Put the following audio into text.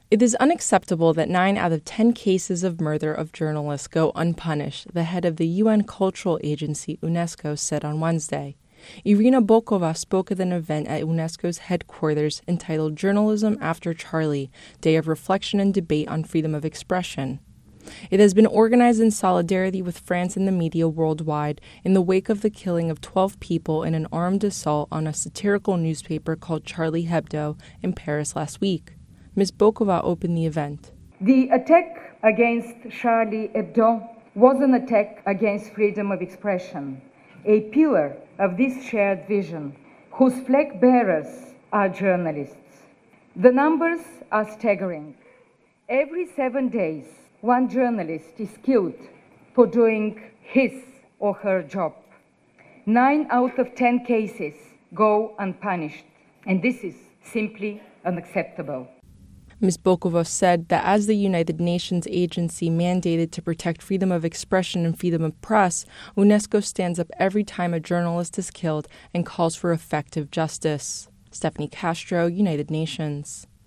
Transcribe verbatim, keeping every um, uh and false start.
It is unacceptable that nine out of ten cases of murder of journalists go unpunished, the head of the U N cultural agency UNESCO said on Wednesday. Irina Bokova spoke at an event at UNESCO's headquarters entitled Journalism After Charlie, Day of Reflection and Debate on Freedom of Expression. It has been organized in solidarity with France and the media worldwide in the wake of the killing of twelve people in an armed assault on a satirical newspaper called Charlie Hebdo in Paris last week. Miz Bokova opened the event. The attack against Charlie Hebdo was an attack against freedom of expression, a pillar of this shared vision, whose flag bearers are journalists. The numbers are staggering. Every seven days, one journalist is killed for doing his or her job. Nine out of ten cases go unpunished, and this is simply unacceptable. Miz Bokova said that as the United Nations agency mandated to protect freedom of expression and freedom of press, UNESCO stands up every time a journalist is killed and calls for effective justice. Stephanie Castro, United Nations.